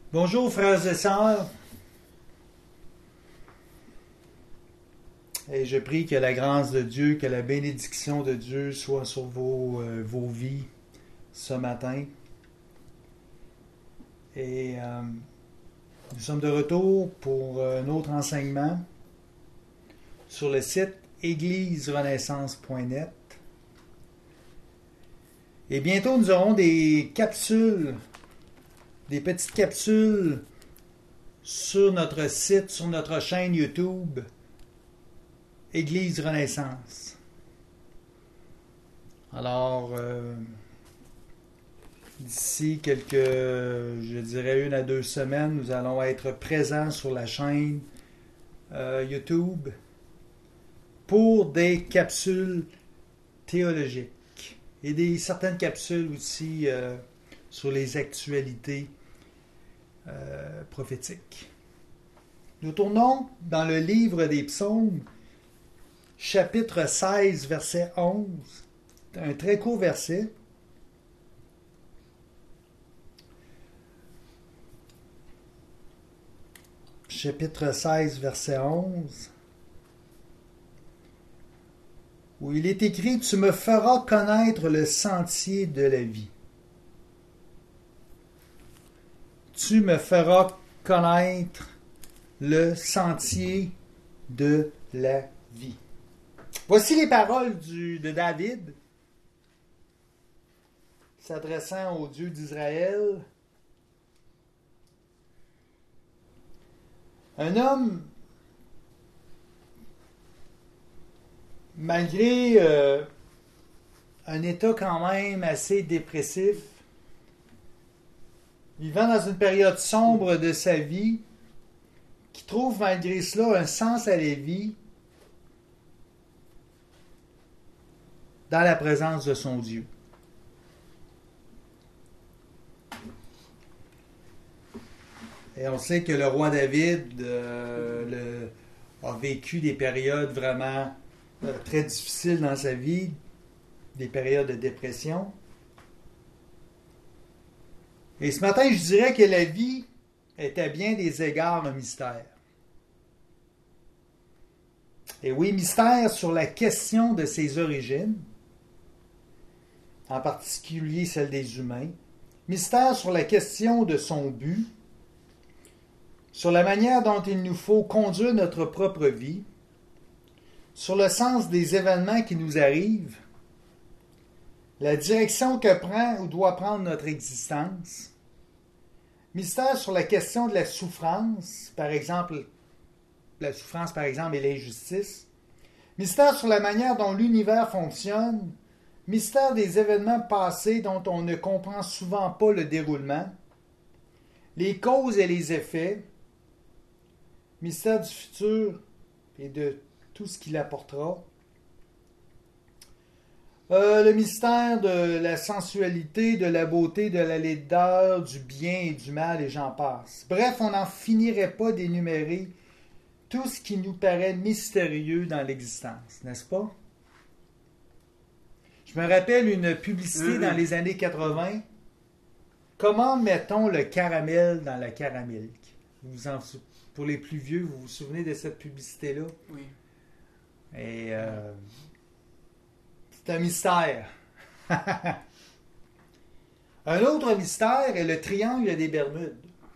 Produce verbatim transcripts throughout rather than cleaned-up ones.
Bonjour frères et sœurs, et je prie que la grâce de Dieu, que la bénédiction de Dieu soit sur vos, euh, vos vies ce matin. Et euh, nous sommes de retour pour un autre enseignement sur le site église renaissance point net. Et bientôt nous aurons des capsules, des petites capsules sur notre site, sur notre chaîne YouTube, Église Renaissance. Alors, euh, d'ici quelques, je dirais une à deux semaines, nous allons être présents sur la chaîne euh, YouTube pour des capsules théologiques et des certaines capsules aussi euh, sur les actualités Euh, prophétique. Nous tournons dans le livre des Psaumes, chapitre seize, verset onze. Un très court verset. Chapitre seize, verset onze. Où il est écrit « Tu me feras connaître le sentier de la vie. » Tu me feras connaître le sentier de la vie. Voici les paroles du, de David, s'adressant au Dieu d'Israël. Un homme, malgré euh, un état quand même assez dépressif, vivant dans une période sombre de sa vie, qui trouve malgré cela un sens à la vie dans la présence de son Dieu. Et on sait que le roi David euh, le, a vécu des périodes vraiment euh, très difficiles dans sa vie, des périodes de dépression. Et ce matin, je dirais que la vie est à bien des égards un mystère. Et oui, mystère sur la question de ses origines, en particulier celle des humains. Mystère sur la question de son but, sur la manière dont il nous faut conduire notre propre vie, sur le sens des événements qui nous arrivent, la direction que prend ou doit prendre notre existence. Mystère sur la question de la souffrance, par exemple, la souffrance par exemple et l'injustice. Mystère sur la manière dont l'univers fonctionne. Mystère des événements passés dont on ne comprend souvent pas le déroulement. Les causes et les effets. Mystère du futur et de tout ce qu'il apportera. Euh, le mystère de la sensualité, de la beauté, de la laideur, du bien et du mal, et j'en passe. Bref, on n'en finirait pas d'énumérer tout ce qui nous paraît mystérieux dans l'existence, n'est-ce pas? Je me rappelle une publicité dans les années quatre-vingt. Comment mettons le caramel dans la caramilk? Vous en, pour les plus vieux, vous vous souvenez de cette publicité-là? Oui. Et... Euh, C'est un mystère. Un autre mystère est le triangle des Bermudes.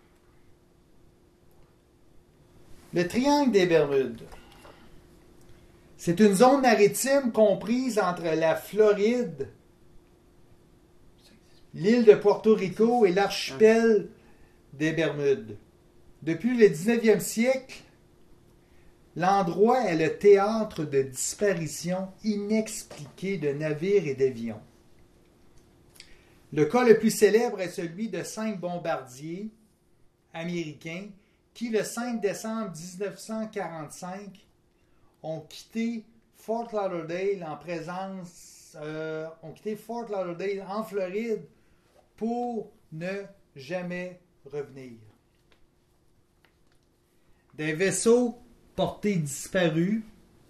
Le triangle des Bermudes, c'est une zone maritime comprise entre la Floride, l'île de Porto Rico et l'archipel des Bermudes. Depuis le dix-neuvième siècle, l'endroit est le théâtre de disparitions inexpliquées de navires et d'avions. Le cas le plus célèbre est celui de cinq bombardiers américains qui, le cinq décembre dix-neuf cent quarante-cinq, ont quitté Fort Lauderdale en présence, euh, ont quitté Fort Lauderdale en Floride pour ne jamais revenir. Des vaisseaux portés disparus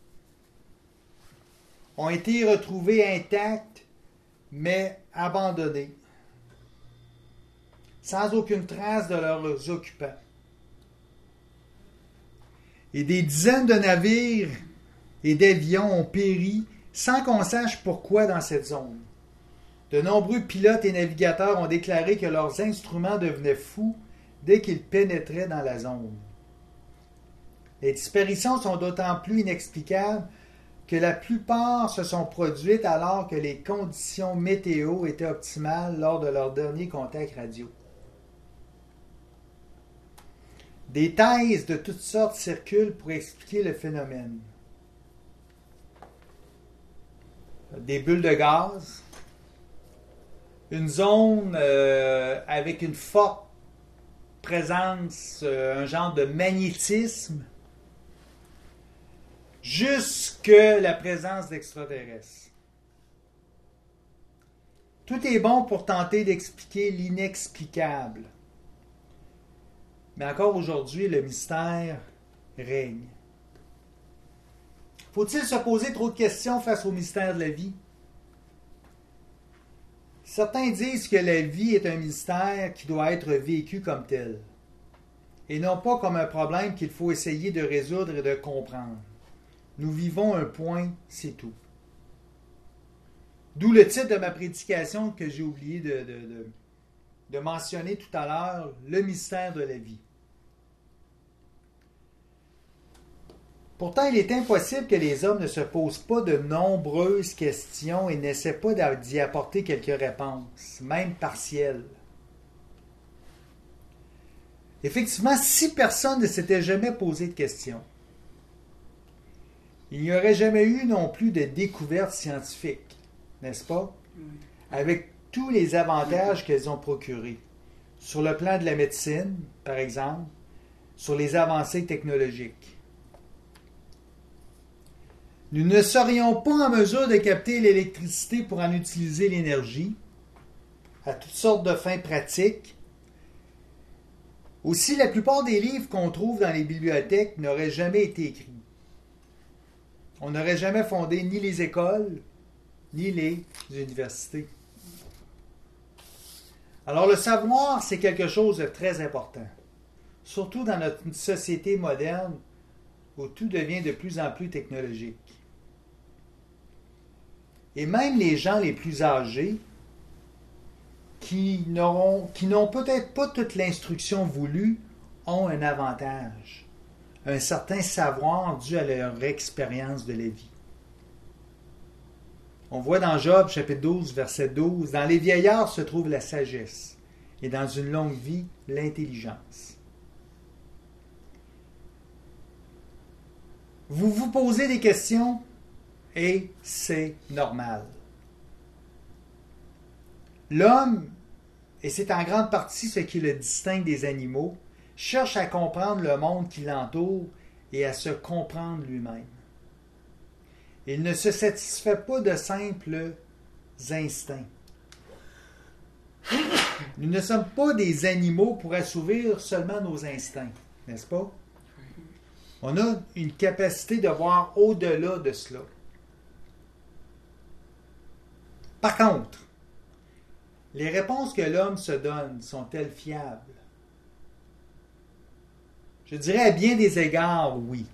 ont été retrouvés intacts mais abandonnés. sans aucune trace de leurs occupants. Et des dizaines de navires et d'avions ont péri sans qu'on sache pourquoi dans cette zone. De nombreux pilotes et navigateurs ont déclaré que leurs instruments devenaient fous dès qu'ils pénétraient dans la zone. Les disparitions sont d'autant plus inexplicables que la plupart se sont produites alors que les conditions météo étaient optimales lors de leur dernier contact radio. Des thèses de toutes sortes circulent pour expliquer le phénomène. Des bulles de gaz, une zone euh, avec une forte présence, euh, un genre de magnétisme, jusque la présence d'extraterrestres. Tout est bon pour tenter d'expliquer l'inexplicable. Mais encore aujourd'hui, le mystère règne. Faut-il se poser trop de questions face au mystère de la vie? Certains disent que la vie est un mystère qui doit être vécu comme tel, et non pas comme un problème qu'il faut essayer de résoudre et de comprendre. Nous vivons un point, c'est tout. D'où le titre de ma prédication que j'ai oublié de, de, de, de mentionner tout à l'heure, le mystère de la vie. Pourtant, il est impossible que les hommes ne se posent pas de nombreuses questions et n'essaient pas d'y apporter quelques réponses, même partielles. Effectivement, si personne ne s'était jamais posé de questions, il n'y aurait jamais eu non plus de découvertes scientifiques, n'est-ce pas? Avec tous les avantages qu'elles ont procurés, sur le plan de la médecine, par exemple, sur les avancées technologiques. Nous ne serions pas en mesure de capter l'électricité pour en utiliser l'énergie à toutes sortes de fins pratiques. Aussi, la plupart des livres qu'on trouve dans les bibliothèques n'auraient jamais été écrits. On n'aurait jamais fondé ni les écoles, ni les universités. Alors le savoir, c'est quelque chose de très important, surtout dans notre société moderne où tout devient de plus en plus technologique. Et même les gens les plus âgés, qui n'auront, qui n'ont peut-être pas toute l'instruction voulue, ont un avantage, un certain savoir dû à leur expérience de la vie. On voit dans Job, chapitre douze, verset douze, « Dans les vieillards se trouve la sagesse, et dans une longue vie, l'intelligence. » Vous vous posez des questions et c'est normal. L'homme, et c'est en grande partie ce qui le distingue des animaux, cherche à comprendre le monde qui l'entoure et à se comprendre lui-même. Il ne se satisfait pas de simples instincts. Nous ne sommes pas des animaux pour assouvir seulement nos instincts, n'est-ce pas? On a une capacité de voir au-delà de cela. Par contre, les réponses que l'homme se donne sont-elles fiables? Je dirais à bien des égards, oui.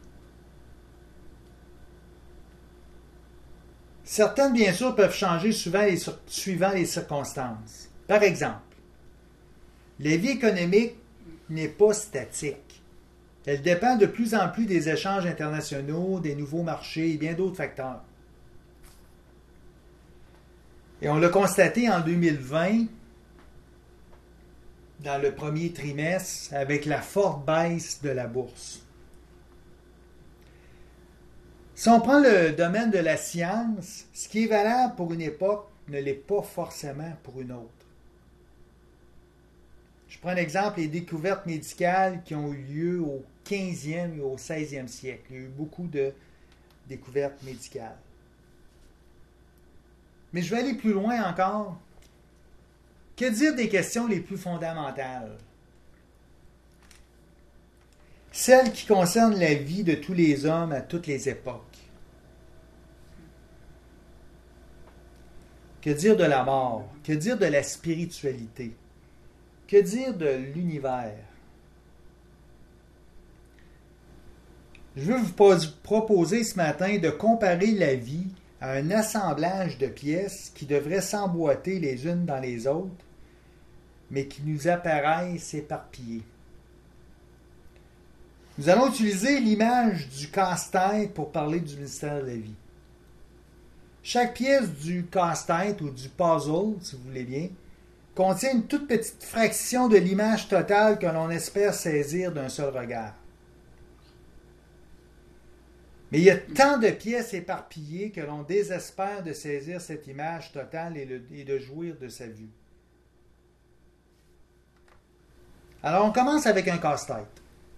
Certaines, bien sûr, peuvent changer suivant les, suivant les circonstances. Par exemple, la vie économique n'est pas statique. Elle dépend de plus en plus des échanges internationaux, des nouveaux marchés et bien d'autres facteurs. Et on l'a constaté en deux mille vingt, dans le premier trimestre, avec la forte baisse de la bourse. Si on prend le domaine de la science, ce qui est valable pour une époque ne l'est pas forcément pour une autre. Je prends un exemple, les découvertes médicales qui ont eu lieu au quinzième et au seizième siècle. Il y a eu beaucoup de découvertes médicales. Mais je vais aller plus loin encore. Que dire des questions les plus fondamentales? Celles qui concernent la vie de tous les hommes à toutes les époques. Que dire de la mort? Que dire de la spiritualité? Que dire de l'univers? Je veux vous proposer ce matin de comparer la vie à un assemblage de pièces qui devraient s'emboîter les unes dans les autres, mais qui nous apparaissent éparpillées. Nous allons utiliser l'image du casse-tête pour parler du mystère de la vie. Chaque pièce du casse-tête ou du puzzle, si vous voulez bien, contient une toute petite fraction de l'image totale que l'on espère saisir d'un seul regard. Mais il y a tant de pièces éparpillées que l'on désespère de saisir cette image totale et, le, et de jouir de sa vue. Alors on commence avec un casse-tête.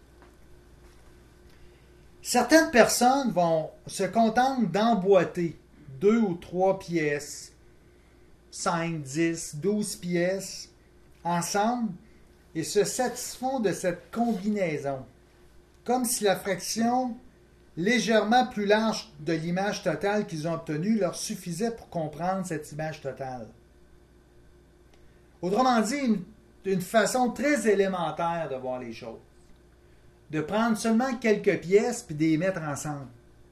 Certaines personnes vont se contentent d'emboîter deux ou trois pièces, cinq, dix, douze pièces ensemble et se satisfont de cette combinaison, comme si la fraction légèrement plus large de l'image totale qu'ils ont obtenue leur suffisait pour comprendre cette image totale. Autrement dit, une, une façon très élémentaire de voir les choses. De prendre seulement quelques pièces puis de les mettre ensemble.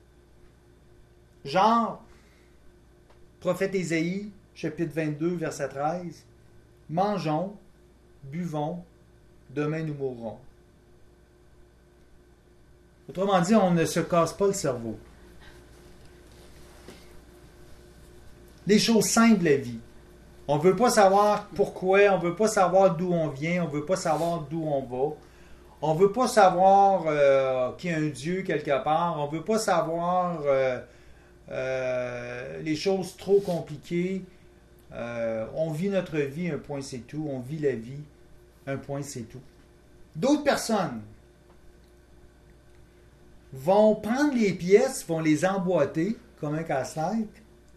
Genre, prophète Ésaïe, chapitre vingt-deux, verset treize, « Mangeons, buvons, demain nous mourrons. » Autrement dit, on ne se casse pas le cerveau. Les choses simples de la vie. On ne veut pas savoir pourquoi, on ne veut pas savoir d'où on vient, on ne veut pas savoir d'où on va. On ne veut pas savoir euh, qu'il y a un Dieu quelque part. On ne veut pas savoir euh, euh, les choses trop compliquées. Euh, on vit notre vie, un point c'est tout. On vit la vie, un point c'est tout. D'autres personnes vont prendre les pièces, vont les emboîter comme un casse-tête.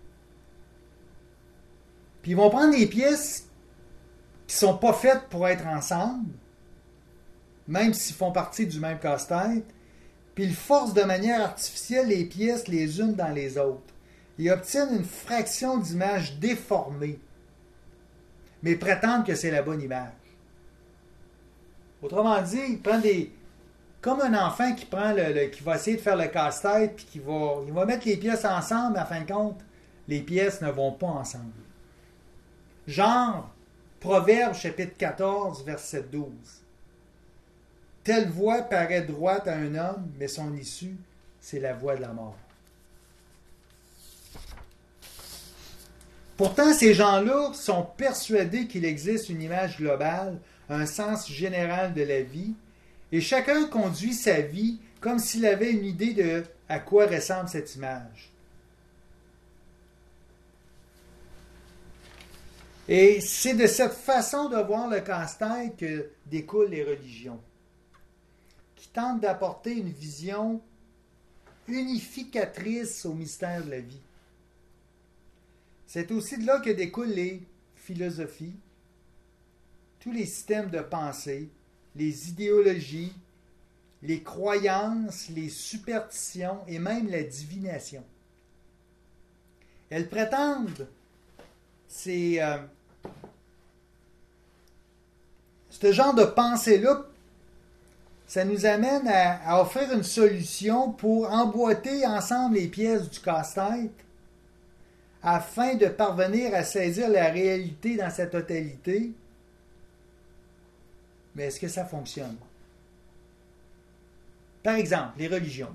Puis ils vont prendre les pièces qui ne sont pas faites pour être ensemble, même s'ils font partie du même casse-tête, puis ils forcent de manière artificielle les pièces les unes dans les autres. Ils obtiennent une fraction d'image déformée, mais prétendent que c'est la bonne image. Autrement dit, ils prennent des... Comme un enfant qui prend le, le qui va essayer de faire le casse-tête, puis qui va, il va mettre les pièces ensemble, mais à fin de compte, les pièces ne vont pas ensemble. Genre, Proverbe chapitre quatorze, verset douze. Telle voie paraît droite à un homme, mais son issue, c'est la voie de la mort. Pourtant, ces gens-là sont persuadés qu'il existe une image globale, un sens général de la vie, et chacun conduit sa vie comme s'il avait une idée de à quoi ressemble cette image. Et c'est de cette façon de voir le casse-tête que découlent les religions, qui tentent d'apporter une vision unificatrice au mystère de la vie. C'est aussi de là que découlent les philosophies, tous les systèmes de pensée, les idéologies, les croyances, les superstitions et même la divination. Elles prétendent, c'est euh, ce genre de pensée-là, ça nous amène à, à offrir une solution pour emboîter ensemble les pièces du casse-tête afin de parvenir à saisir la réalité dans sa totalité. Mais est-ce que ça fonctionne? Par exemple, les religions.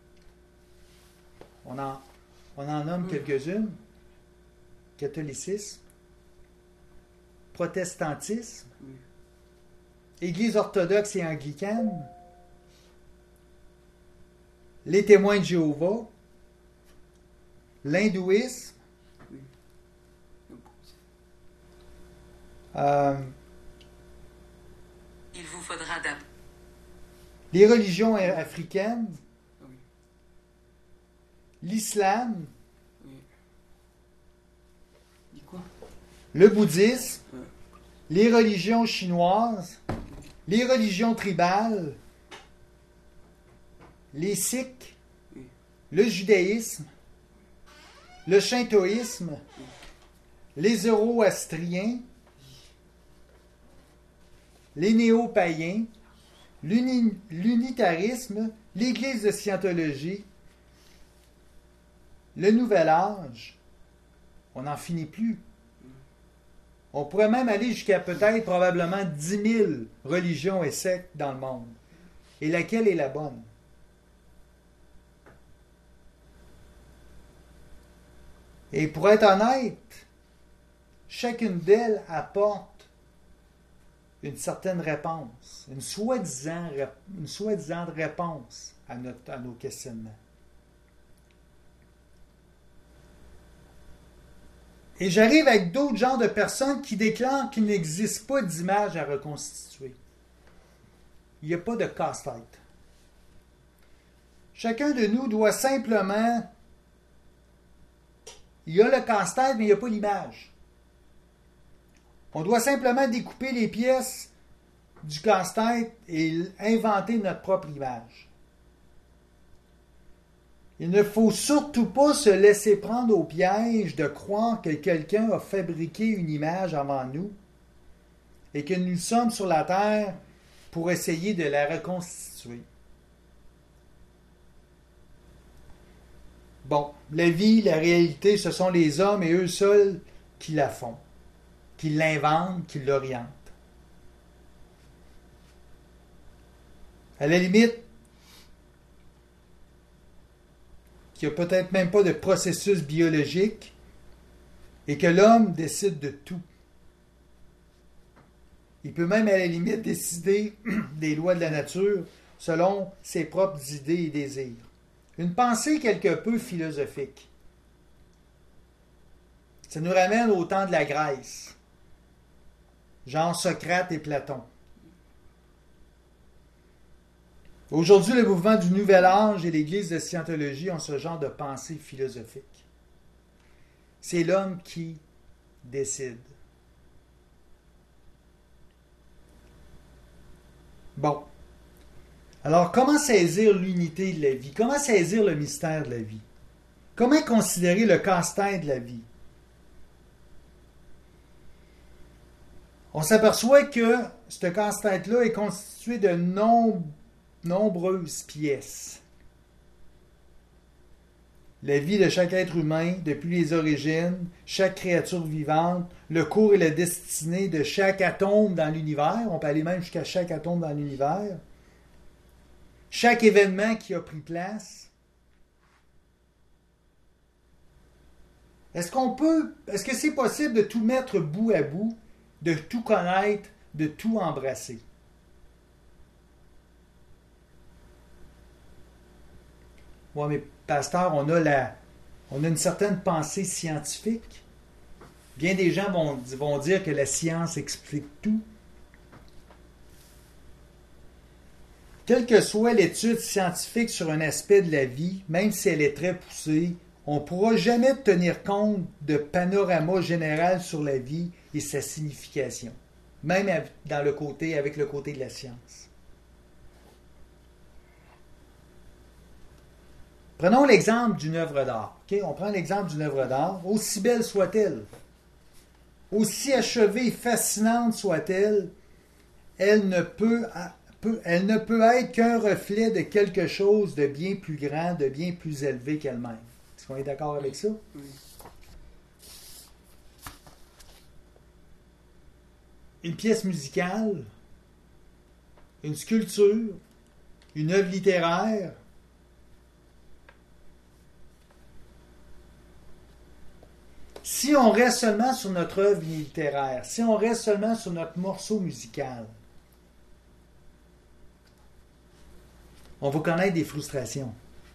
On en, on en nomme quelques-unes. Catholicisme, protestantisme, Église orthodoxe et anglicane, les témoins de Jéhovah, l'hindouisme, euh, il vous faudra d'ab... les religions africaines, l'islam, le bouddhisme, les religions chinoises, les religions tribales, les sikhs, le judaïsme, le shintoïsme, les zoroastriens, les néo-païens, l'uni- l'unitarisme, l'Église de Scientologie, le Nouvel Âge, on n'en finit plus. On pourrait même aller jusqu'à peut-être probablement dix mille religions et sectes dans le monde. Et laquelle est la bonne? Et pour être honnête, chacune d'elles apporte une certaine réponse, une soi-disant, une soi-disant réponse à, notre, à nos questionnements. Et j'arrive avec d'autres genres de personnes qui déclarent qu'il n'existe pas d'image à reconstituer. Il n'y a pas de casse-tête. Chacun de nous doit simplement... Il y a le casse-tête, mais il n'y a pas l'image. On doit simplement découper les pièces du casse-tête et inventer notre propre image. Il ne faut surtout pas se laisser prendre au piège de croire que quelqu'un a fabriqué une image avant nous et que nous sommes sur la terre pour essayer de la reconstituer. Bon, la vie, la réalité, ce sont les hommes et eux seuls qui la font, qui l'inventent, qui l'orientent. À la limite, qu'il n'y a peut-être même pas de processus biologique et que l'homme décide de tout. Il peut même à la limite décider des lois de la nature selon ses propres idées et désirs. Une pensée quelque peu philosophique. Ça nous ramène au temps de la Grèce, genre Socrate et Platon. Aujourd'hui, le mouvement du Nouvel Âge et l'Église de Scientologie ont ce genre de pensée philosophique. C'est l'homme qui décide. Bon. Alors, comment saisir l'unité de la vie? Comment saisir le mystère de la vie? Comment considérer le casse-tête de la vie? On s'aperçoit que ce casse-tête-là est constitué de nombreux nombreuses pièces. La vie de chaque être humain, depuis les origines, chaque créature vivante, le cours et la destinée de chaque atome dans l'univers, on peut aller même jusqu'à chaque atome dans l'univers, chaque événement qui a pris place. Est-ce qu'on peut, est-ce que c'est possible de tout mettre bout à bout, de tout connaître, de tout embrasser? Oui, mais pasteur, on a, la, on a une certaine pensée scientifique. Bien des gens vont, vont dire que la science explique tout. Quelle que soit l'étude scientifique sur un aspect de la vie, même si elle est très poussée, on ne pourra jamais tenir compte de panorama général sur la vie et sa signification, même dans le côté, avec le côté de la science. Prenons l'exemple d'une œuvre d'art. Okay? On prend l'exemple d'une œuvre d'art, aussi belle soit-elle, aussi achevée et fascinante soit-elle, elle ne peut, peut, elle ne peut être qu'un reflet de quelque chose de bien plus grand, de bien plus élevé qu'elle-même. Est-ce qu'on est d'accord avec ça? Oui. Une pièce musicale, une sculpture, une œuvre littéraire, si on reste seulement sur notre œuvre littéraire, si on reste seulement sur notre morceau musical, on va connaître des frustrations.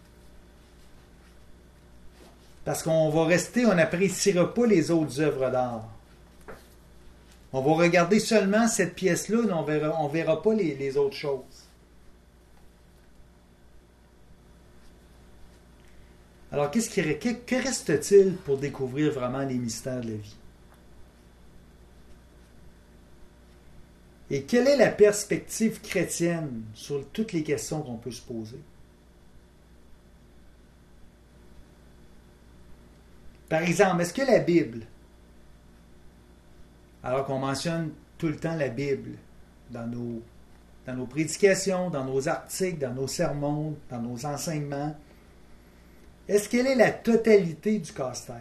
Parce qu'on va rester, on n'appréciera pas les autres œuvres d'art. On va regarder seulement cette pièce-là, mais on verra, on verra pas les, les autres choses. Alors, qu'est-ce qui, que, que reste-t-il pour découvrir vraiment les mystères de la vie? Et quelle est la perspective chrétienne sur toutes les questions qu'on peut se poser? Par exemple, est-ce que la Bible, alors qu'on mentionne tout le temps la Bible, dans nos, dans nos prédications, dans nos articles, dans nos sermons, dans nos enseignements? Est-ce qu'elle est la totalité du casse-tête?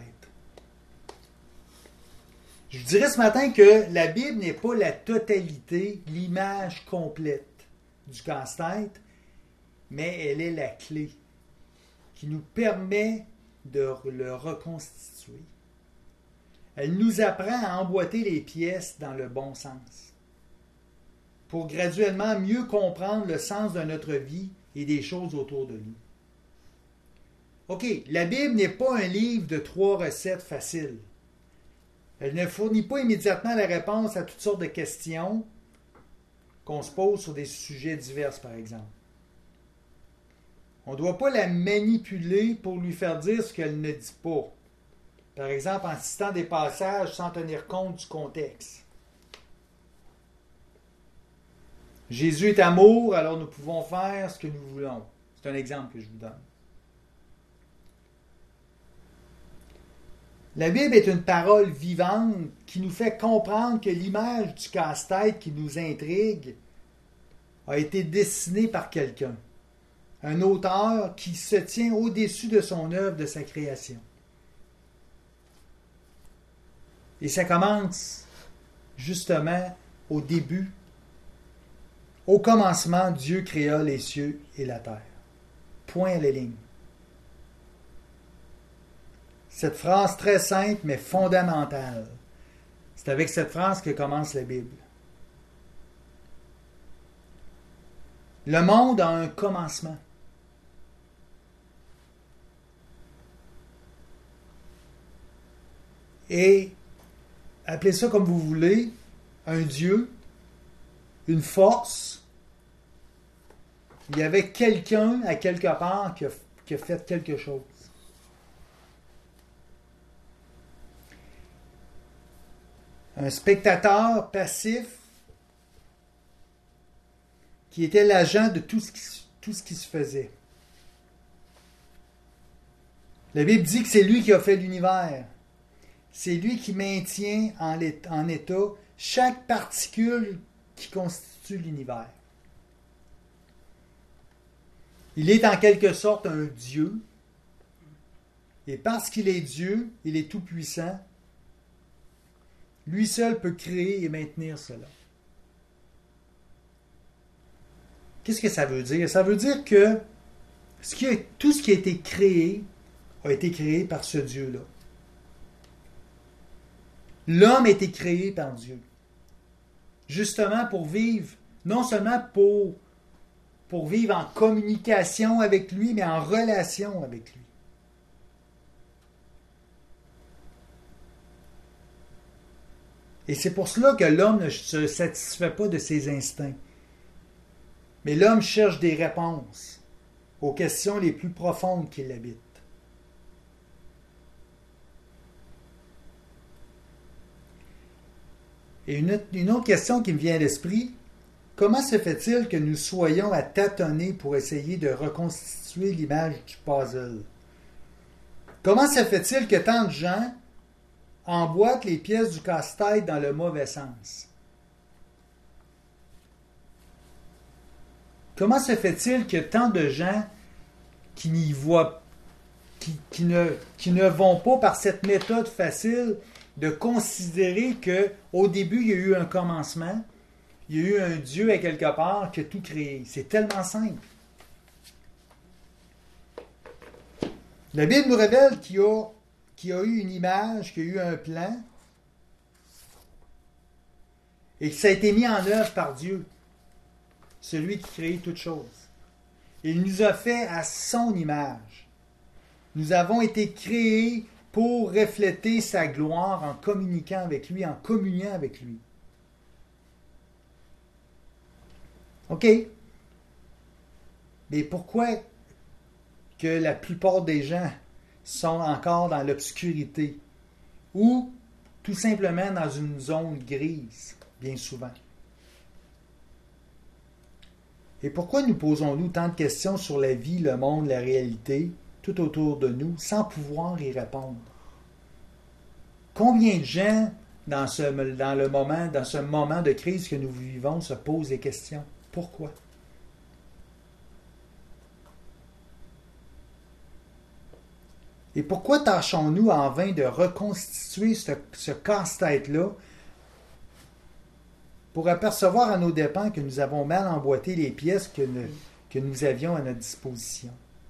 Je vous dirais ce matin que la Bible n'est pas la totalité, l'image complète du casse-tête, mais elle est la clé qui nous permet de le reconstituer. Elle nous apprend à emboîter les pièces dans le bon sens, pour graduellement mieux comprendre le sens de notre vie et des choses autour de nous. OK, la Bible n'est pas un livre de trois recettes faciles. Elle ne fournit pas immédiatement la réponse à toutes sortes de questions qu'on se pose sur des sujets divers, par exemple. On ne doit pas la manipuler pour lui faire dire ce qu'elle ne dit pas. Par exemple, en citant des passages sans tenir compte du contexte. Jésus est amour, alors nous pouvons faire ce que nous voulons. C'est un exemple que je vous donne. La Bible est une parole vivante qui nous fait comprendre que l'image du casse-tête qui nous intrigue a été dessinée par quelqu'un, un auteur qui se tient au-dessus de son œuvre, de sa création. Et ça commence justement au début. Au commencement, Dieu créa les cieux et la terre. Point à la ligne. Cette phrase très simple mais fondamentale. C'est avec cette phrase que commence la Bible. Le monde a un commencement. Et appelez ça comme vous voulez, un Dieu, une force. Il y avait quelqu'un à quelque part qui a, qui a fait quelque chose. Un spectateur passif qui était l'agent de tout ce qui, tout ce qui se faisait. La Bible dit que c'est lui qui a fait l'univers. C'est lui qui maintient en, en état chaque particule qui constitue l'univers. Il est en quelque sorte un Dieu. Et parce qu'il est Dieu, il est tout-puissant. Lui seul peut créer et maintenir cela. Qu'est-ce que ça veut dire? Ça veut dire que ce qui a, tout ce qui a été créé a été créé par ce Dieu-là. L'homme a été créé par Dieu. Justement pour vivre, non seulement pour, pour vivre en communication avec lui, mais en relation avec lui. Et c'est pour cela que l'homme ne se satisfait pas de ses instincts. Mais l'homme cherche des réponses aux questions les plus profondes qui l'habitent. Et une, une autre question qui me vient à l'esprit, comment se fait-il que nous soyons à tâtonner pour essayer de reconstituer l'image du puzzle? Comment se fait-il que tant de gens emboîtent les pièces du casse-tête dans le mauvais sens? Comment se fait-il que tant de gens qui n'y voient, qui, qui, ne, qui ne vont pas par cette méthode facile de considérer qu'au début, il y a eu un commencement, il y a eu un Dieu à quelque part qui a tout créé. C'est tellement simple. La Bible nous révèle qu'il y a, qu'il y a eu une image, qu'il y a eu un plan, et que ça a été mis en œuvre par Dieu, celui qui crée toutes choses. Il nous a fait à son image. Nous avons été créés pour refléter sa gloire en communiquant avec lui, en communiant avec lui. OK. Mais pourquoi que la plupart des gens sont encore dans l'obscurité ou tout simplement dans une zone grise, bien souvent? Et pourquoi nous posons-nous tant de questions sur la vie, le monde, la réalité, tout autour de nous, sans pouvoir y répondre? Combien de gens dans, ce, dans le moment, dans ce moment de crise que nous vivons, se pose des questions. Pourquoi? Et pourquoi tâchons-nous en vain de reconstituer ce, ce casse-tête-là pour apercevoir à nos dépens que nous avons mal emboîté les pièces que, ne, que nous avions à notre disposition?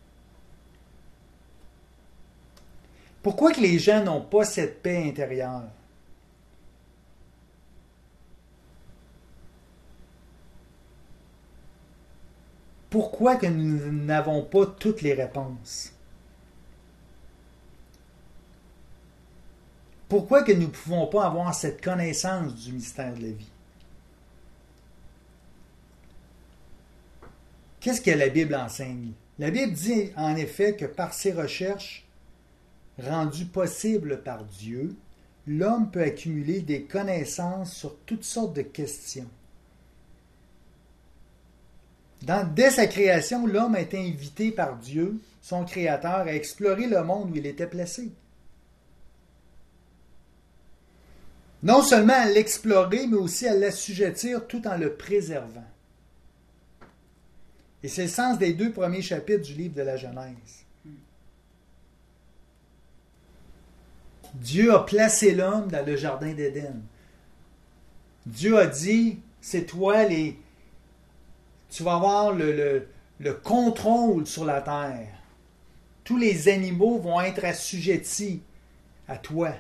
Pourquoi que les gens n'ont pas cette paix intérieure? Pourquoi que nous n'avons pas toutes les réponses? Pourquoi que nous ne pouvons pas avoir cette connaissance du mystère de la vie? Qu'est-ce que la Bible enseigne? La Bible dit en effet que par ses recherches rendues possibles par Dieu, l'homme peut accumuler des connaissances sur toutes sortes de questions. Dans, dès sa création, l'homme a été invité par Dieu, son Créateur, à explorer le monde où il était placé. Non seulement à l'explorer, mais aussi à l'assujettir tout en le préservant. Et c'est le sens des deux premiers chapitres du livre de la Genèse. Dieu a placé l'homme dans le jardin d'Éden. Dieu a dit, c'est toi les... Tu vas avoir le, le, le contrôle sur la terre. Tous les animaux vont être assujettis à toi.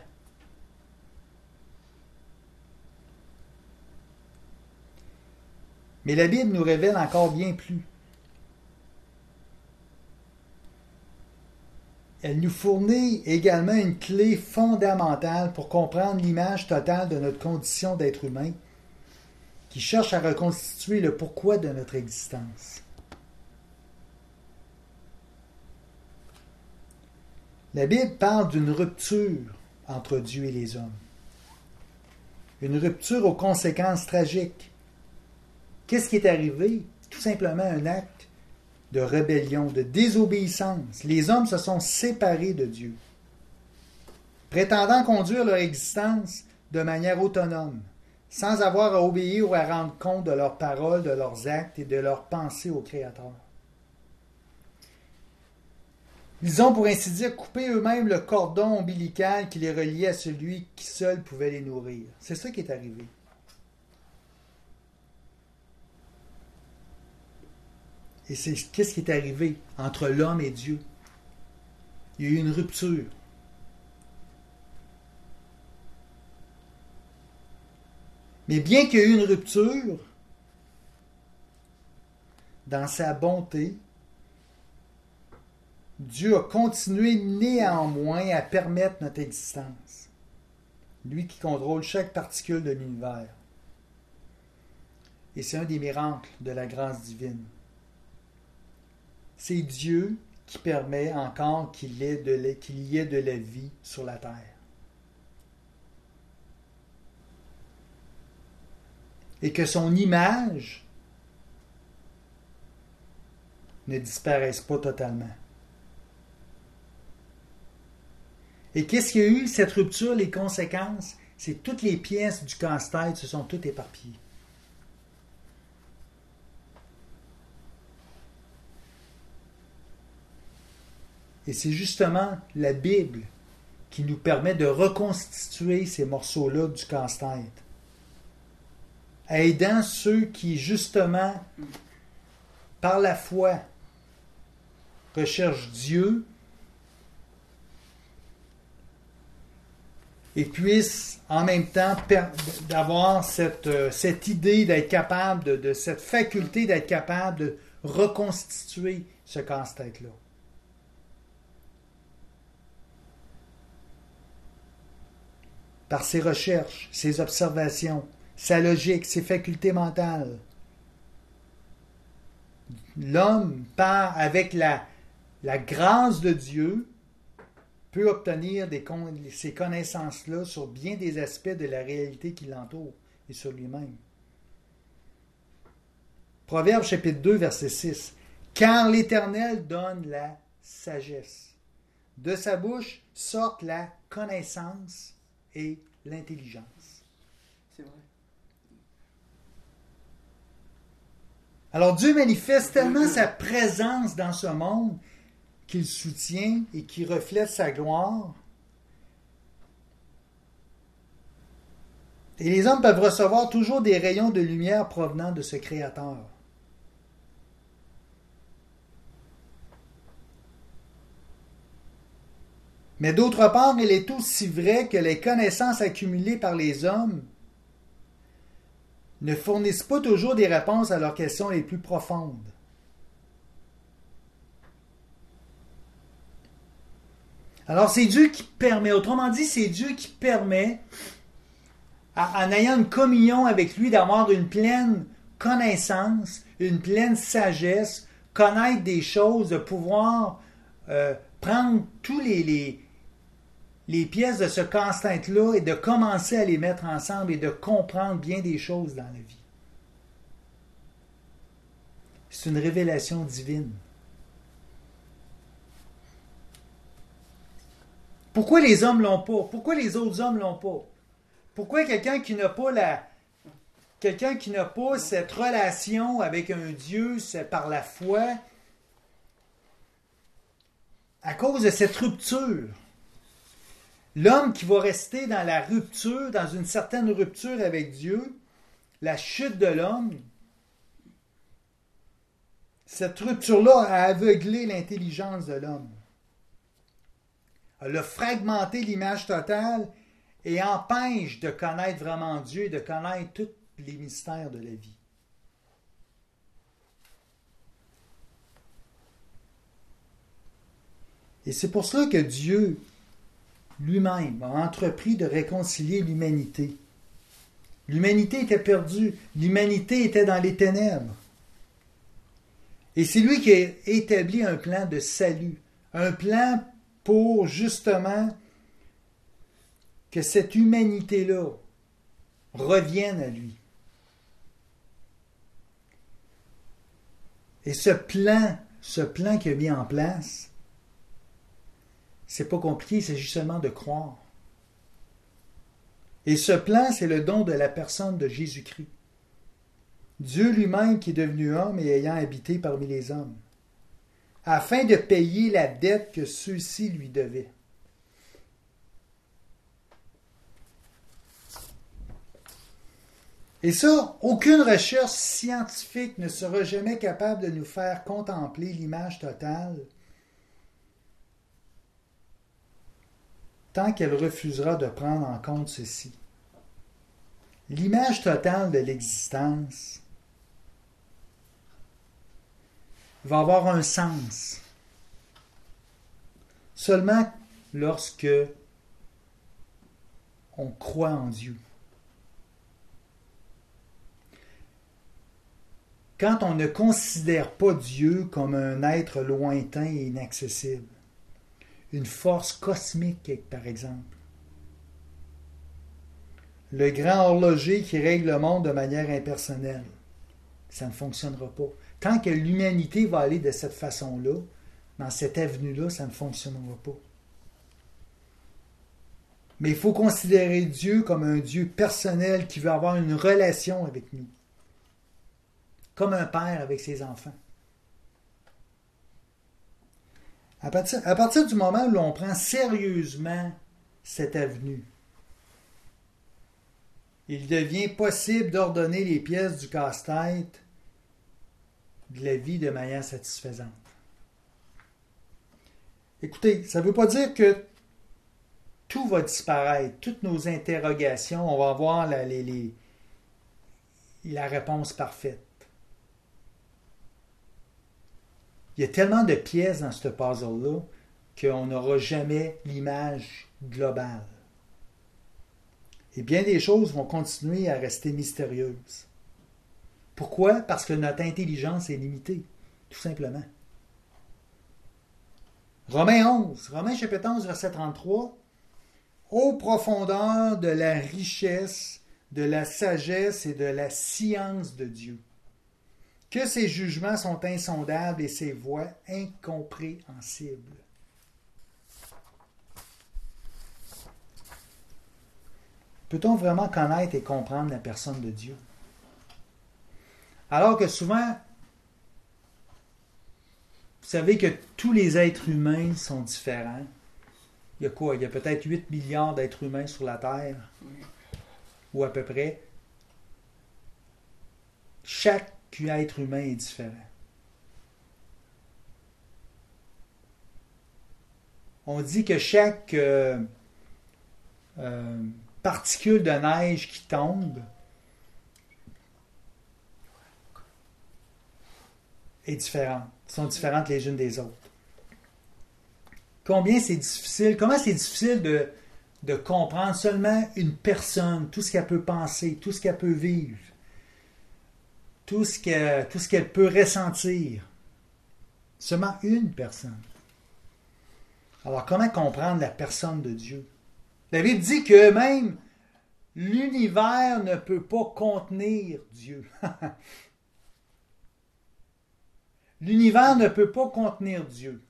Mais la Bible nous révèle encore bien plus. Elle nous fournit également une clé fondamentale pour comprendre l'image totale de notre condition d'être humain, qui cherche à reconstituer le pourquoi de notre existence. La Bible parle d'une rupture entre Dieu et les hommes. Une rupture aux conséquences tragiques. Qu'est-ce qui est arrivé? Tout simplement un acte de rébellion, de désobéissance. Les hommes se sont séparés de Dieu, prétendant conduire leur existence de manière autonome, sans avoir à obéir ou à rendre compte de leurs paroles, de leurs actes et de leurs pensées au Créateur. Ils ont, pour ainsi dire, coupé eux-mêmes le cordon ombilical qui les reliait à celui qui seul pouvait les nourrir. C'est ça qui est arrivé. Et c'est qu'est-ce qui est arrivé entre l'homme et Dieu? Il y a eu une rupture. Mais bien qu'il y ait eu une rupture, dans sa bonté, Dieu a continué néanmoins à permettre notre existence. Lui qui contrôle chaque particule de l'univers. Et c'est un des miracles de la grâce divine. C'est Dieu qui permet encore qu'il y ait de la, qu'il y ait de la vie sur la terre. Et que son image ne disparaisse pas totalement. Et qu'est-ce qu'il y a eu, cette rupture, les conséquences? C'est toutes les pièces du casse-tête se sont toutes éparpillées. Et c'est justement la Bible qui nous permet de reconstituer ces morceaux-là du casse-tête, aidant ceux qui, justement, par la foi, recherchent Dieu et puissent en même temps d'avoir cette, cette idée d'être capable, de, de cette faculté d'être capable de reconstituer ce casse-tête-là. Par ses recherches, ses observations, sa logique, ses facultés mentales. L'homme, par, avec la, la grâce de Dieu, peut obtenir des, ces connaissances-là sur bien des aspects de la réalité qui l'entoure et sur lui-même. Proverbe chapitre deux, verset six. « Car l'Éternel donne la sagesse. De sa bouche sortent la connaissance et l'intelligence. C'est vrai. Alors Dieu manifeste tellement sa présence dans ce monde qu'il soutient et qui reflète sa gloire. Et les hommes peuvent recevoir toujours des rayons de lumière provenant de ce Créateur. Mais d'autre part, il est aussi vrai que les connaissances accumulées par les hommes ne fournissent pas toujours des réponses à leurs questions les plus profondes. Alors c'est Dieu qui permet, autrement dit, c'est Dieu qui permet, en ayant une communion avec lui, d'avoir une pleine connaissance, une pleine sagesse, connaître des choses, de pouvoir euh, prendre tous les, les, les pièces de ce casse-tête-là et de commencer à les mettre ensemble et de comprendre bien des choses dans la vie. C'est une révélation divine. Pourquoi les hommes l'ont pas? Pourquoi les autres hommes l'ont pas? Pourquoi quelqu'un qui n'a pas la quelqu'un qui n'a pas cette relation avec un Dieu, c'est par la foi, à cause de cette rupture? L'homme qui va rester dans la rupture, dans une certaine rupture avec Dieu, la chute de l'homme, cette rupture-là a aveuglé l'intelligence de l'homme. Elle a fragmenté l'image totale et empêche de connaître vraiment Dieu et de connaître tous les mystères de la vie. Et c'est pour cela que Dieu lui-même a entrepris de réconcilier l'humanité. L'humanité était perdue, l'humanité était dans les ténèbres. Et c'est lui qui a établi un plan de salut, un plan pour justement que cette humanité-là revienne à lui. Et ce plan, ce plan qu'il a mis en place, c'est pas compliqué, il s'agit seulement de croire. Et ce plan, c'est le don de la personne de Jésus-Christ. Dieu lui-même qui est devenu homme et ayant habité parmi les hommes, afin de payer la dette que ceux-ci lui devaient. Et ça, aucune recherche scientifique ne sera jamais capable de nous faire contempler l'image totale tant qu'elle refusera de prendre en compte ceci. L'image totale de l'existence va avoir un sens seulement lorsque on croit en Dieu. Quand on ne considère pas Dieu comme un être lointain et inaccessible, une force cosmique par exemple, le grand horloger qui règle le monde de manière impersonnelle, ça ne fonctionnera pas. Tant que l'humanité va aller de cette façon-là, dans cette avenue-là, ça ne fonctionnera pas. Mais il faut considérer Dieu comme un Dieu personnel qui veut avoir une relation avec nous. Comme un père avec ses enfants. À partir, à partir du moment où on prend sérieusement cette avenue, il devient possible d'ordonner les pièces du casse-tête de la vie de manière satisfaisante. Écoutez, ça ne veut pas dire que tout va disparaître, toutes nos interrogations, on va avoir la, les, les, la réponse parfaite. Il y a tellement de pièces dans ce puzzle-là qu'on n'aura jamais l'image globale. Et bien des choses vont continuer à rester mystérieuses. Pourquoi? Parce que notre intelligence est limitée, tout simplement. Romains onze, Romains chapitre onze, verset trente-trois. Ô profondeur de la richesse, de la sagesse et de la science de Dieu, que ses jugements sont insondables et ses voies incompréhensibles. peut-on vraiment connaître et comprendre la personne de Dieu? Alors que souvent, vous savez que tous les êtres humains sont différents. Il y a quoi? Il y a peut-être huit milliards d'êtres humains sur la Terre, ou à peu près. Chaque être humain est différent. On dit que chaque euh, euh, particule de neige qui tombe est différente, sont différentes les unes des autres. Combien c'est difficile, comment c'est difficile de, de comprendre seulement une personne, tout ce qu'elle peut penser, tout ce qu'elle peut vivre, tout ce qu'elle, tout ce qu'elle peut ressentir. Seulement une personne. Alors, comment comprendre la personne de Dieu? La Bible dit que même l'univers ne peut pas contenir Dieu. L'univers ne peut pas contenir Dieu.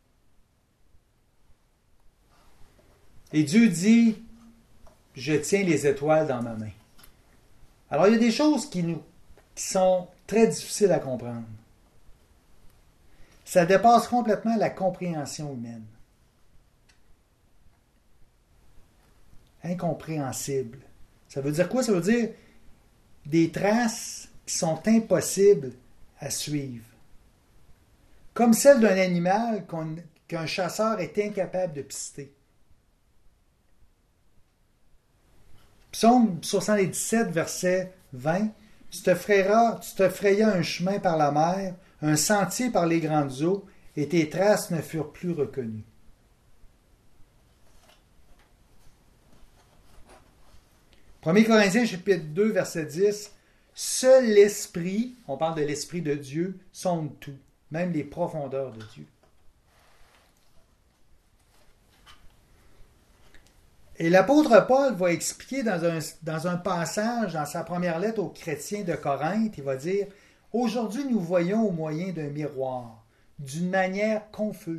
Et Dieu dit, je tiens les étoiles dans ma main. Alors, il y a des choses qui, nous, qui sont très difficiles à comprendre. Ça dépasse complètement la compréhension humaine. Incompréhensible. Ça veut dire quoi? Ça veut dire des traces qui sont impossibles à suivre. Comme celle d'un animal qu'on, qu'un chasseur est incapable de pister. Psaume soixante-dix-sept, verset vingt. Tu te frayeras, tu te frayas un chemin par la mer, un sentier par les grandes eaux, et tes traces ne furent plus reconnues. premier Corinthiens, chapitre deux, verset dix. Seul l'Esprit, on parle de l'Esprit de Dieu, sonde tout, même les profondeurs de Dieu. Et l'apôtre Paul va expliquer dans un, dans un passage, dans sa première lettre aux chrétiens de Corinthe, il va dire « Aujourd'hui, nous voyons au moyen d'un miroir, d'une manière confuse. »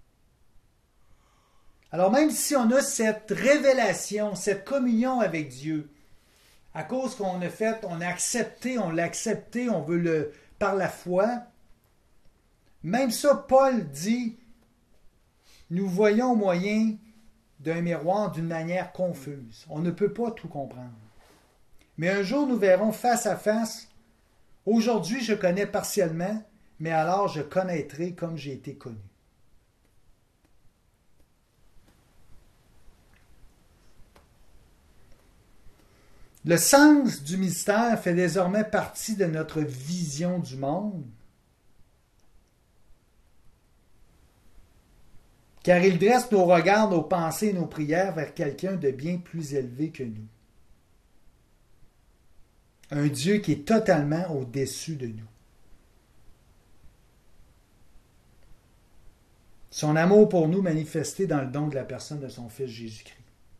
Alors même si on a cette révélation, cette communion avec Dieu, à cause qu'on a fait, on a accepté, on l'a accepté, on veut le par la foi, même ça, Paul dit « Nous voyons au moyen d'un miroir d'une manière confuse. » On ne peut pas tout comprendre. Mais un jour, nous verrons face à face. Aujourd'hui, je connais partiellement, mais alors je connaîtrai comme j'ai été connu. Le sens du mystère fait désormais partie de notre vision du monde, car il dresse nos regards, nos pensées et nos prières vers quelqu'un de bien plus élevé que nous. Un Dieu qui est totalement au-dessus de nous. Son amour pour nous manifesté dans le don de la personne de son Fils Jésus-Christ.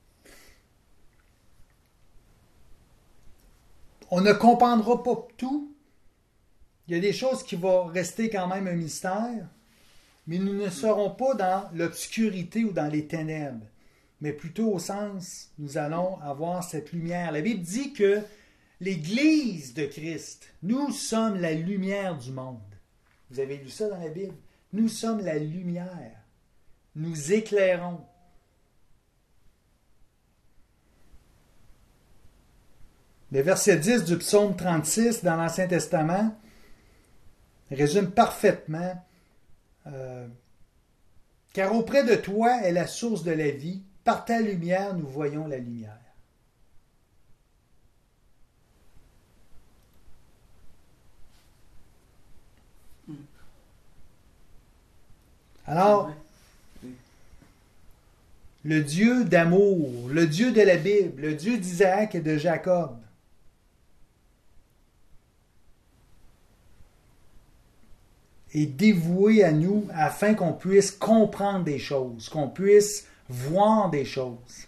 On ne comprendra pas tout. Il y a des choses qui vont rester quand même un mystère. Mais nous ne serons pas dans l'obscurité ou dans les ténèbres, mais plutôt au sens, nous allons avoir cette lumière. La Bible dit que l'Église de Christ, nous sommes la lumière du monde. Vous avez lu ça dans la Bible? Nous sommes la lumière. Nous éclairons. Le verset dix du psaume trente-six dans l'Ancien Testament résume parfaitement Euh, car auprès de toi est la source de la vie, par ta lumière nous voyons la lumière. Alors, le Dieu d'amour, le Dieu de la Bible, le Dieu d'Isaac et de Jacob, est dévoué à nous afin qu'on puisse comprendre des choses, qu'on puisse voir des choses,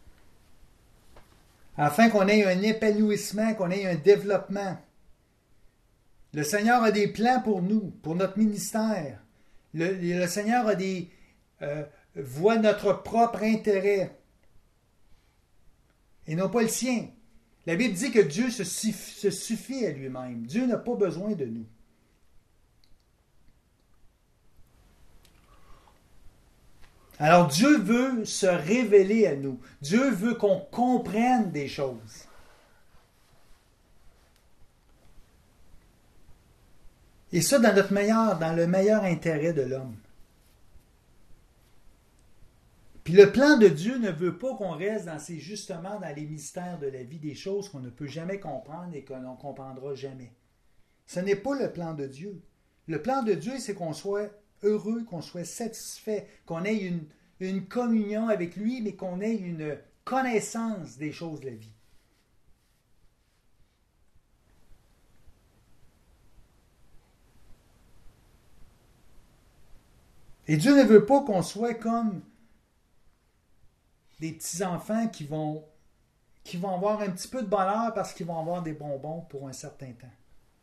afin qu'on ait un épanouissement, qu'on ait un développement. Le Seigneur a des plans pour nous, pour notre ministère. Le, le Seigneur a des, euh, voit notre propre intérêt. et non pas le sien. La Bible dit que Dieu se suffit, se suffit à lui-même. Dieu n'a pas besoin de nous. Alors Dieu veut se révéler à nous. Dieu veut qu'on comprenne des choses. Et ça dans notre meilleur, dans le meilleur intérêt de l'homme. Puis le plan de Dieu ne veut pas qu'on reste dans ces, justement dans les mystères de la vie, des choses qu'on ne peut jamais comprendre et que l'on ne comprendra jamais. Ce n'est pas le plan de Dieu. Le plan de Dieu, c'est qu'on soit heureux, qu'on soit satisfait, qu'on ait une, une communion avec lui, mais qu'on ait une connaissance des choses de la vie. Et Dieu ne veut pas qu'on soit comme des petits-enfants qui vont, qui vont avoir un petit peu de bonheur parce qu'ils vont avoir des bonbons pour un certain temps.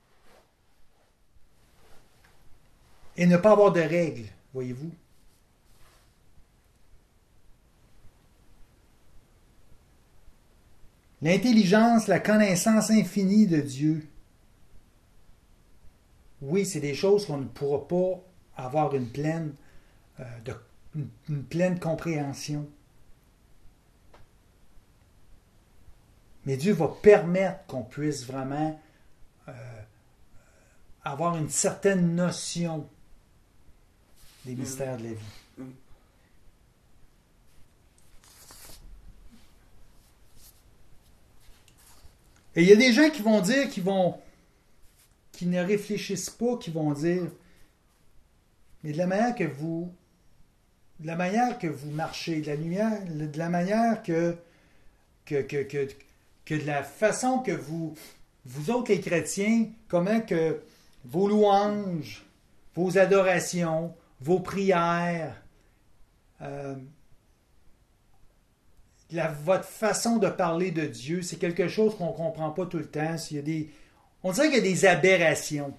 Et ne pas avoir de règles, voyez-vous. L'intelligence, la connaissance infinie de Dieu. Oui, c'est des choses qu'on ne pourra pas avoir une pleine, euh, de, une, une pleine compréhension. Mais Dieu va permettre qu'on puisse vraiment euh, avoir une certaine notion des mystères de la vie. Et il y a des gens qui vont dire, qui vont, qui ne réfléchissent pas, qui vont dire, mais de la manière que vous, de la manière que vous marchez, de la lumière, de la manière que, que, que, que, que de la façon que vous, vous autres les chrétiens, comment que vos louanges, vos adorations, vos prières, euh, la, votre façon de parler de Dieu, c'est quelque chose qu'on ne comprend pas tout le temps. Il y a des, on dirait qu'il y a des aberrations.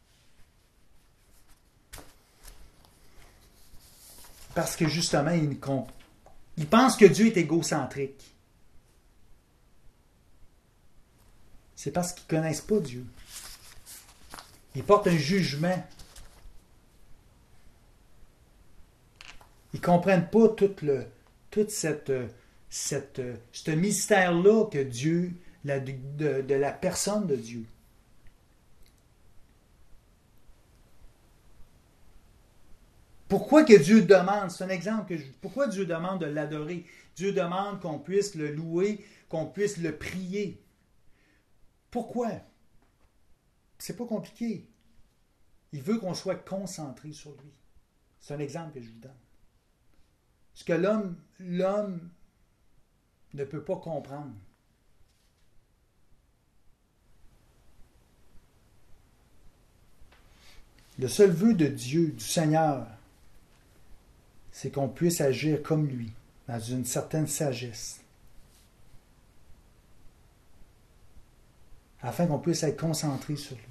Parce que justement, ils, ils pensent que Dieu est égocentrique. C'est parce qu'ils ne connaissent pas Dieu. Ils portent un jugement. Ils ne comprennent pas tout le, toute cette, cette, ce mystère-là que Dieu, la, de, de, de la personne de Dieu. Pourquoi que Dieu demande, c'est un exemple, que je, pourquoi Dieu demande de l'adorer? Dieu demande qu'on puisse le louer, qu'on puisse le prier. Pourquoi? C'est pas compliqué. Il veut qu'on soit concentré sur lui. C'est un exemple que je vous donne. Ce que l'homme, l'homme ne peut pas comprendre. Le seul vœu de Dieu, du Seigneur, c'est qu'on puisse agir comme lui, dans une certaine sagesse, afin qu'on puisse être concentré sur lui.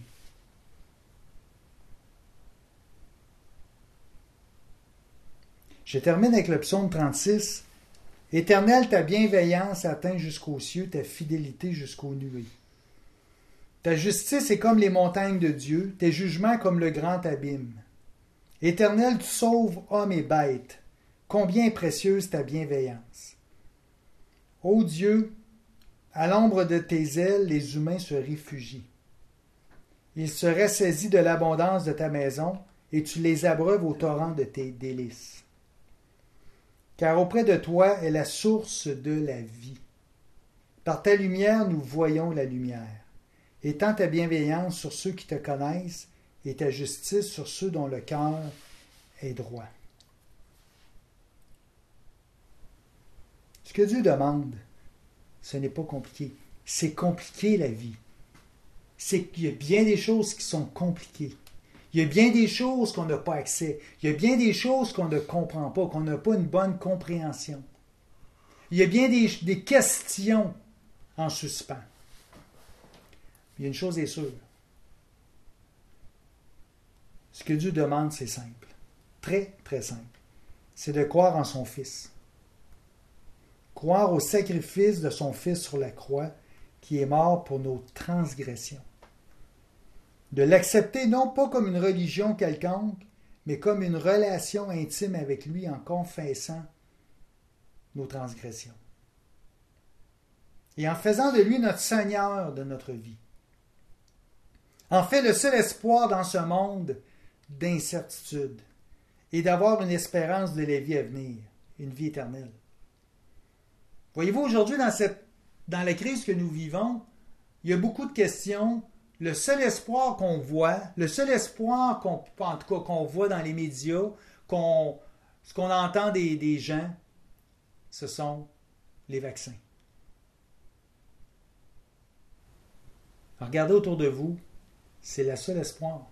Je termine avec le psaume trente-six. « Éternel, ta bienveillance atteint jusqu'aux cieux, ta fidélité jusqu'aux nuées. Ta justice est comme les montagnes de Dieu, tes jugements comme le grand abîme. Éternel, tu sauves hommes et bêtes. Combien est précieuse ta bienveillance. Ô Dieu, à l'ombre de tes ailes, les humains se réfugient. Ils se ressaisit de l'abondance de ta maison, et tu les abreuves au torrent de tes délices. Car auprès de toi est la source de la vie. Par ta lumière, nous voyons la lumière. Étends ta bienveillance sur ceux qui te connaissent et ta justice sur ceux dont le cœur est droit. » Ce que Dieu demande, ce n'est pas compliqué. C'est compliqué la vie. C'est qu'il y a bien des choses qui sont compliquées. Il y a bien des choses qu'on n'a pas accès. Il y a bien des choses qu'on ne comprend pas, qu'on n'a pas une bonne compréhension. Il y a bien des, des questions en suspens. Il y a une chose est sûre. Ce que Dieu demande, c'est simple. Très, très simple. C'est de croire en son Fils. croire au sacrifice de son Fils sur la croix, qui est mort pour nos transgressions. De l'accepter non pas comme une religion quelconque, mais comme une relation intime avec lui en confessant nos transgressions. Et en faisant de lui notre Seigneur de notre vie. En fait, le seul espoir dans ce monde d'incertitude et d'avoir une espérance de la vie à venir, une vie éternelle. Voyez-vous, aujourd'hui, dans, cette, dans la crise que nous vivons, il y a beaucoup de questions. Le seul espoir qu'on voit, le seul espoir qu'on, en tout cas, qu'on voit dans les médias, qu'on, ce qu'on entend des, des gens, ce sont les vaccins. Regardez autour de vous, c'est le seul espoir.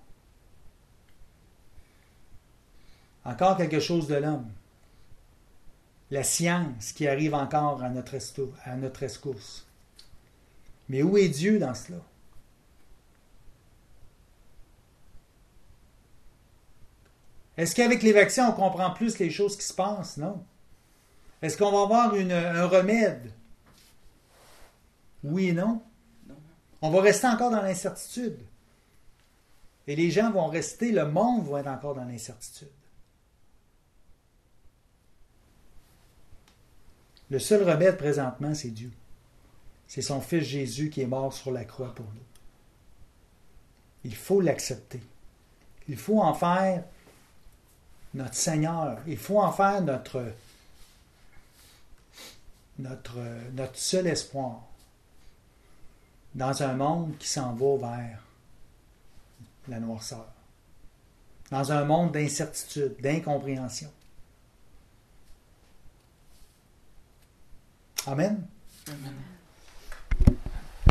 Encore quelque chose de l'homme. La science qui arrive encore à notre, estou- à notre escousse. Mais où est Dieu dans cela? Est-ce qu'avec les vaccins, on comprend plus les choses qui se passent? Non. Est-ce qu'on va avoir une, un remède? Oui et non. non. On va rester encore dans l'incertitude. Et les gens vont rester, le monde va être encore dans l'incertitude. Le seul remède présentement, c'est Dieu. C'est son Fils Jésus qui est mort sur la croix pour nous. Il faut l'accepter. Il faut en faire notre Seigneur. Il faut en faire notre, notre, notre seul espoir dans un monde qui s'en va vers la noirceur. Dans un monde d'incertitude, d'incompréhension. Amen. Amen.